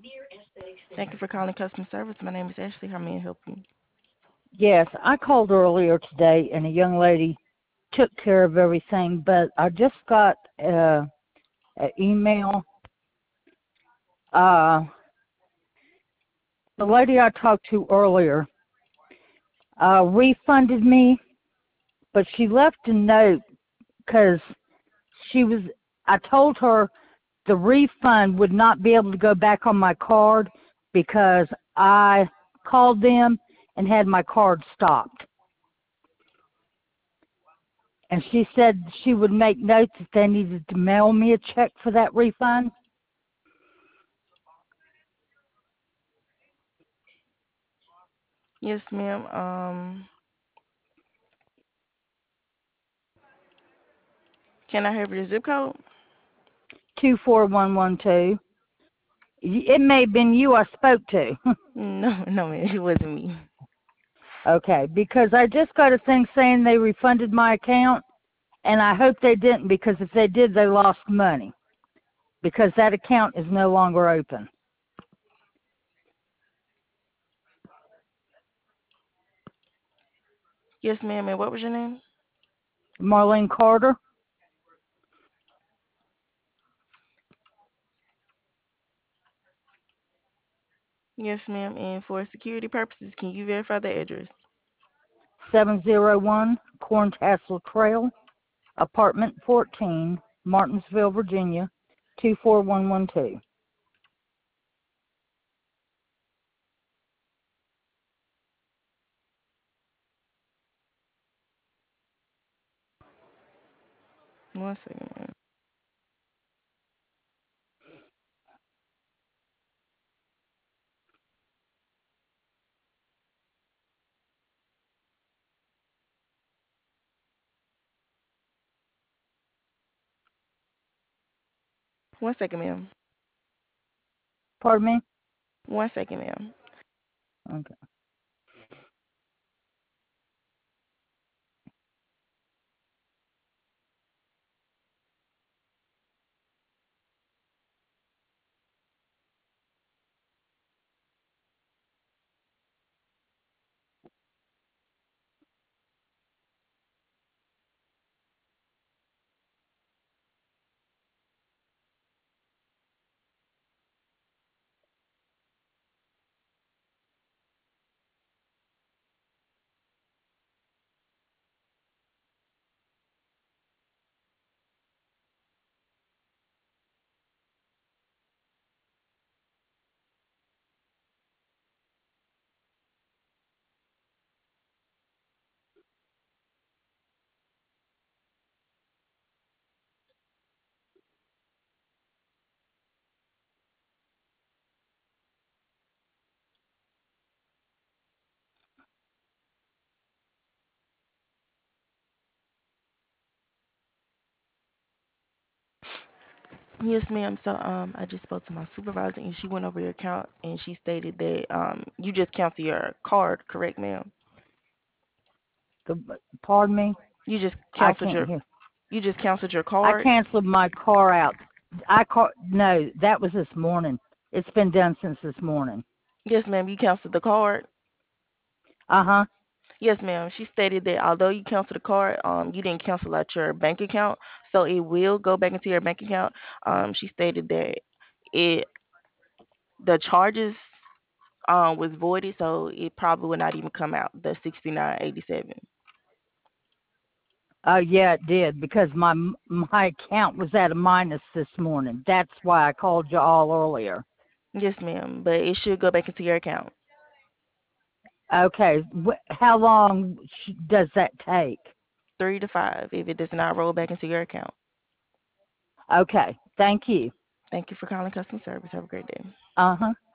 Thank you for calling customer service. My name is Ashley. How may I help you? Yes, I called earlier today and a young lady took care of everything, but I just got an email. Uh, the lady I talked to earlier refunded me, but she left a note because she was. I told her the refund would not be able to go back on my card because I called them and had my card stopped. And she said she would make notes if they needed to mail me a check for that refund. Yes, ma'am. Can I have your zip code? 24112. It may have been you I spoke to. No, no, ma'am. It wasn't me. Okay, because I just got a thing saying they refunded my account, and I hope they didn't, because if they did, they lost money, because that account is no longer open. Yes, ma'am. And what was your name? Marlene Carter. Yes, ma'am. And for security purposes, can you verify the address? 701 Corntassel Trail, Apartment 14, Martinsville, Virginia, 24112. One second, ma'am. One second, ma'am. Pardon me? One second, ma'am. Okay. Yes, ma'am. So, I just spoke to my supervisor, and she went over your account, and she stated that you just canceled your card, correct, ma'am? Pardon me? You just I canceled can't your hear. you just canceled your I card. canceled my car out. No, that was this morning. It's been done since this morning. Yes, ma'am. You canceled the card. Uh-huh. Yes, ma'am. She stated that although you canceled the card, you didn't cancel out your bank account, so it will go back into your bank account. She stated that it the charges was voided, so it probably would not even come out the 69.87. Yeah, it did, because my account was at a minus this morning. That's why I called you all earlier. Yes, ma'am. But it should go back into your account. Okay, how long does that take? 3 to 5 if it does not roll back into your account. Okay, thank you. Thank you for calling customer service. Have a great day. Uh-huh.